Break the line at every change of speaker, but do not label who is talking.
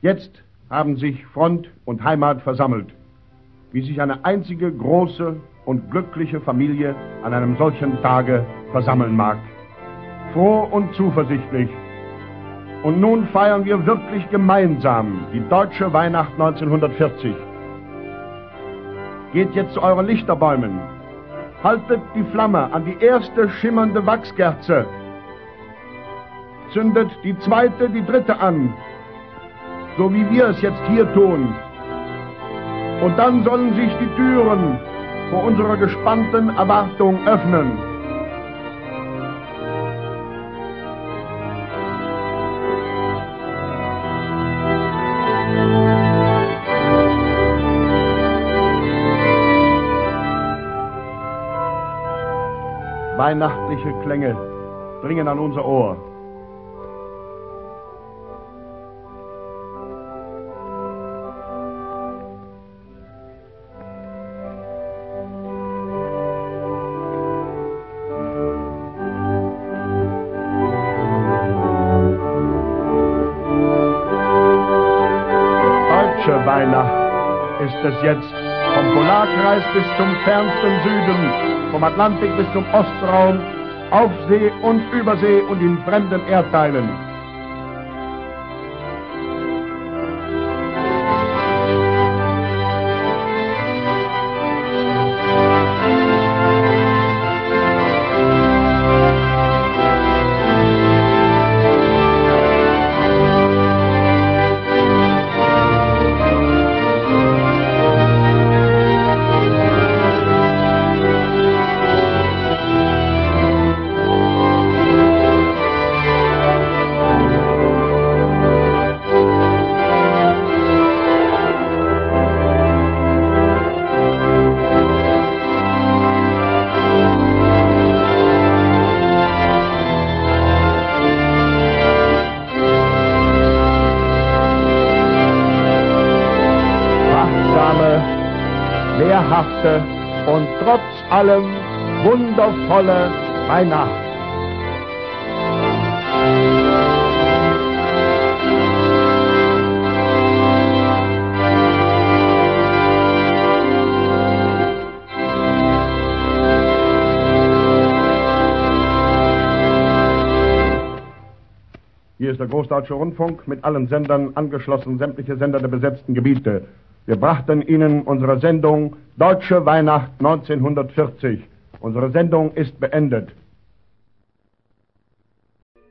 Jetzt haben sich Front und Heimat versammelt, wie sich eine einzige große und glückliche Familie an einem solchen Tage versammeln mag. Froh und zuversichtlich. Und nun feiern wir wirklich gemeinsam die deutsche Weihnacht 1940. Geht jetzt zu euren Lichterbäumen. Haltet die Flamme an die erste schimmernde Wachskerze. Zündet die zweite, die dritte an, so wie wir es jetzt hier tun. Und dann sollen sich die Türen vor unserer gespannten Erwartung öffnen. Weihnachtliche Klänge dringen an unser Ohr. Deutsche Weihnacht ist es jetzt, vom Polarkreis bis zum fernsten Süden, vom Atlantik bis zum Ostraum, auf See und über See und in fremden Erdteilen. Lehrhafte und trotz allem wundervolle Weihnacht. Hier ist der Großdeutsche Rundfunk, mit allen Sendern angeschlossen, sämtliche Sender der besetzten Gebiete. Wir brachten Ihnen unsere Sendung Deutsche Weihnacht 1940. Unsere Sendung ist beendet.